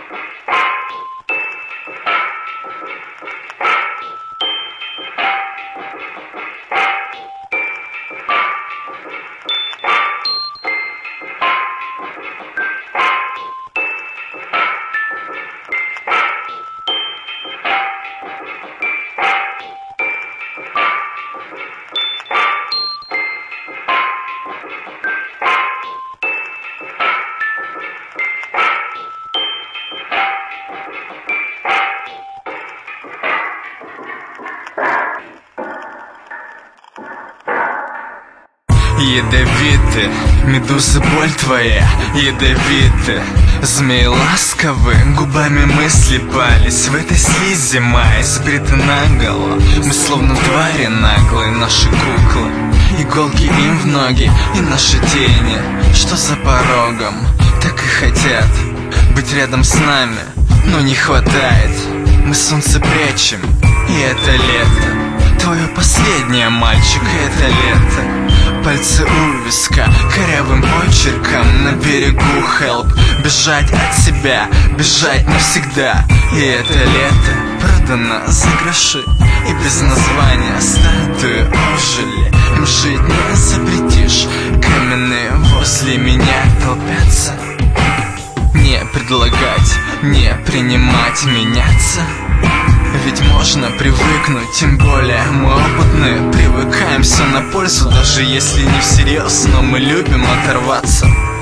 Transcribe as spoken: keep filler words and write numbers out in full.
Ядовиты, медуза, боль твоя, ядовиты. Змей ласковы, губами мысли пались. В этой слизи май, сбриты наголо. Мы словно твари наглые, наши куклы. Иголки им в ноги и наши тени, что за порогом, так и хотят быть рядом с нами, но не хватает. Мы солнце прячем, и это лето. Твое последнее, мальчик, это лето. Пальцы у виска, корявым почерком на берегу help. Бежать от себя, бежать навсегда. И это лето продано за гроши, и без названия статуи ожили. Им жить не запретишь, каменные возле меня толпятся. Не предлагать, не принимать, меняться. Ведь можно привыкнуть, тем более мы опытные. Привыкаем все на пользу, даже если не всерьез, но мы любим оторваться.